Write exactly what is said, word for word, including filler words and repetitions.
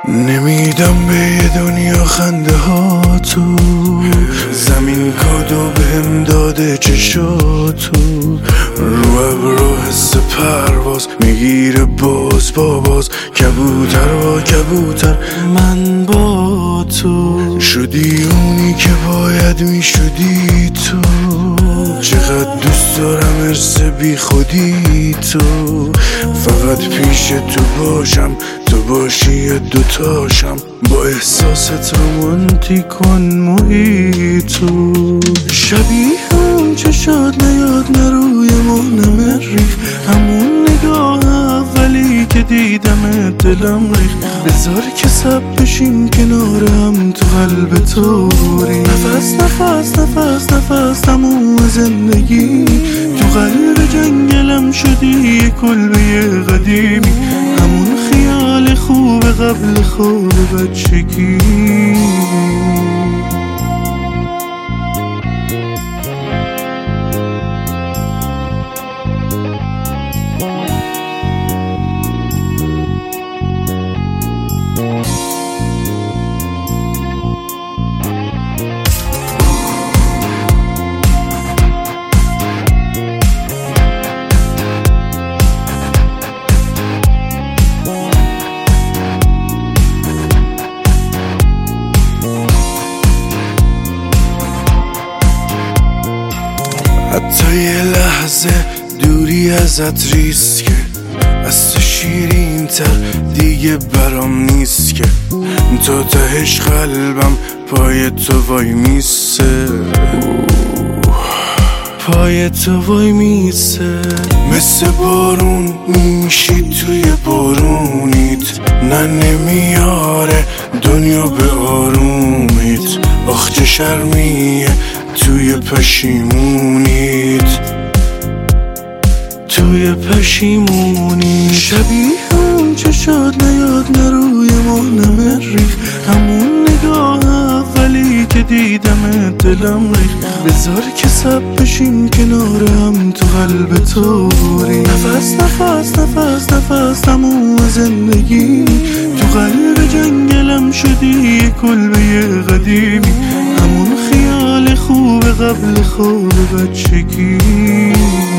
نمیدم به یه دنیا خنده ها تو، زمین کادو بهم داده چشاتو، رو ابرو حس پرواز میگیره باز با باز، کبوتر با کبوتر من با تو، شدی اونی که باید میشدی تو، چقدر دوست دارم ارس بی خودی تو، فقط پیش تو باشم تو باشی دوتاشم، با احساست رومانتیک کن محیطو، شبیه اون چشات نیاد نروی مانم ریخ، همون نگاه اولی که دیدم دلم ریخ، بذار که سب بشیم کنار هم تو قلب تو ریخ، نفس نفس نفس نفس تموم زندگی، تو قلب جنگلم شدی یه کلبه قدیمی، همون خیال خوب قبل خواب بچگی. حتی یه لحظه دوری ازت ریسکه، از تو شیرین تر دیگه برام نیست که، تا تهش قلبم پای تو وای میسه، پای تو وای میسه، مثل بارون میشی توی بارونیت، نه نمیاره دنیا به آرومیت، آخ چه شرمیه توی پشیمونیت، توی پشیمونیت، شبیه اون چشات نیاد نروی مانم ریخ، همون نگاه اولی که دیدم دلم ریخ، بذار که سب بشیم کنار هم تو قلب تو ریخ، نفس نفس نفس نفس تموم زندگی، تو قلب جنگلم شدی یه کلبه قدیمی، همون خیال خوب قبل خواب بچگی.